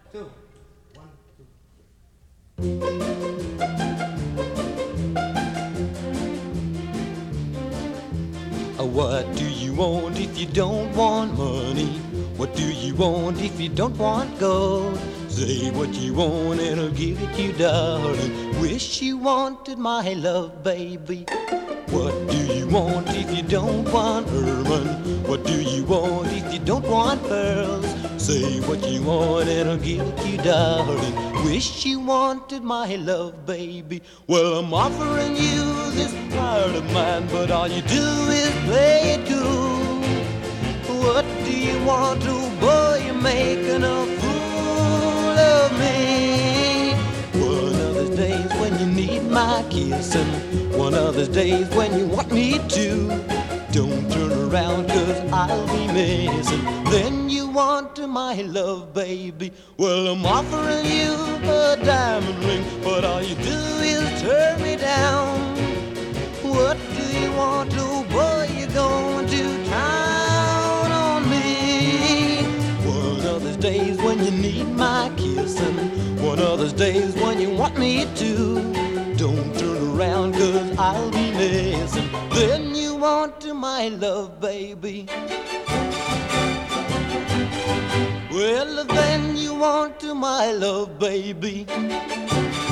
two, one, two. What do you want if you don't want money? What do you want if you don't want gold? Say what you want and I'll give it to you, darling. Wish you wanted my love, baby. What do you want if you don't want ermine? What do you want if you don't want pearls? Say what you want and I'll give it to you, darling. Wish you wanted my love, baby. Well, I'm offering you this heart of mine, but all you do is play it cool. What do you want, oh boy, you're making a fool of me. One of those days when you need my kissing, one of those days when you want me to. Don't turn around, 'cause I'll be missing. Then you want my love, baby. Well, I'm offering you a diamond ring, but all you do is turn me down. What do you want, oh boy, you're going to town on me. One of those days when you need my kissing, one of those days when you want me to. Don't turn around, 'cause I'll be missing. Then you want my love, baby. Well, then you want my love, baby.